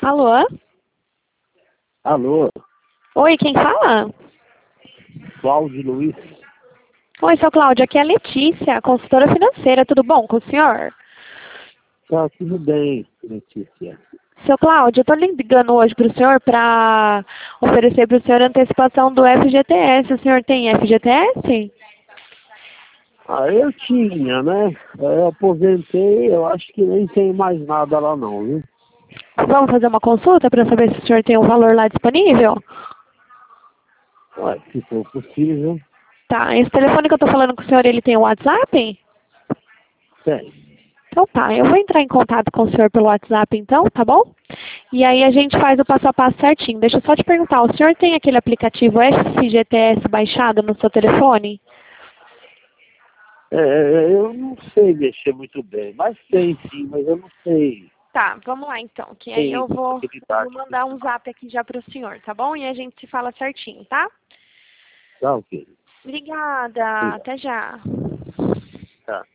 Alô? Alô, Oi, quem fala? Cláudio Luiz. Oi, seu Cláudio, aqui é a Letícia, consultora financeira, tudo bom com o senhor? Tá tudo bem, Letícia. Seu Cláudio, eu tô ligando hoje pro senhor para oferecer pro senhor a antecipação do FGTS. O senhor tem FGTS? Eu tinha, né? Eu aposentei, eu acho que nem tem mais nada lá não, viu? Vamos fazer uma consulta para saber se o senhor tem um valor lá disponível? Se for possível, Tá, esse telefone que eu tô falando com o senhor, ele tem o WhatsApp? tem. Então tá, eu vou entrar em contato com o senhor pelo WhatsApp então, tá bom? E aí a gente faz o passo a passo certinho. Deixa eu só te perguntar, o senhor tem aquele aplicativo FGTS baixado no seu telefone? Eu não sei mexer muito bem, mas tem sim, mas eu não sei. Tá, vamos lá então, que aí Tem eu vou habilidade. mandar um zap aqui já pro senhor, tá bom? E a gente se fala certinho, tá? Tá, ok. Obrigada, Obrigado. até já. Tá.